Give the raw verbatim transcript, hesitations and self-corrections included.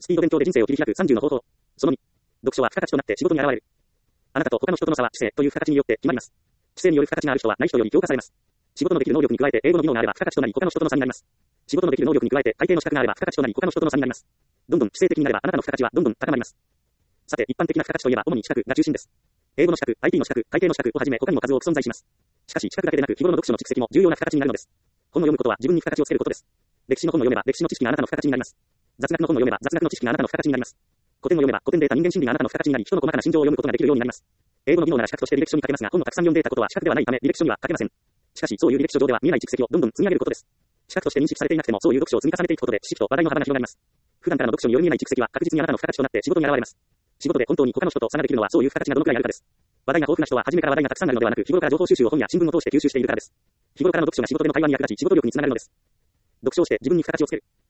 スピード勉強で人生を切り開くさんじゅうの方法。そのに。読書は付加価値となって仕事に現れる。あなたと他の人との差は知性という付加価値によって決まります。知性による付加価値がある人はない人より評価されます。仕事のできる能力に加えて英語の技能があれば付加価値となり他の人との差になります。仕事のできる能力に加えて会計の資格があれば付加価値となり他の人との差になります。どんどん知性的になればあなたの付加価値はどんどん高まります。さて、一般的な付加価値といえば主に資格が中心です。英語の資格、アイティー の資格、会計の資格をはじめ他にも数多く存在します。しかし資格だけでなく日頃の読書の蓄積も重要な付加価値になるのです。本を読むことは自分に付加価値をつけることです。歴史の本を読めば歴史の知識があなたの付加価値になります。雑学の本を読めば雑学の知識があなたの付加価値になります。古典を読めば古典データ人間心理があなたの付加価値になり人の細かな心情を読むことができるようになります。英語の技能なら資格として履歴書に書けますが本をたくさん読んでいたことは資格ではないため履歴書には書けません。しかしそういう履歴書上では見えない蓄積をどんどん積み上げることです。資格として認識されていなくてもそういう読書を積み重ねていくことで知識と話題の幅が広がります。普段からの読書による見えない蓄積は確実にあなたの付加価値となって仕事に現れます。仕事で本当に他の人と差ができるのはそういう付加価値がどのくらいあるかです。話題が豊富な人は初めから話題がたくさんあるのではなく日頃から情報収集を本や新聞を通して吸収しているからです。日頃からの読書が仕事での会話に役立ち仕事力につながるのです。読書をして自分に付加価値をつける。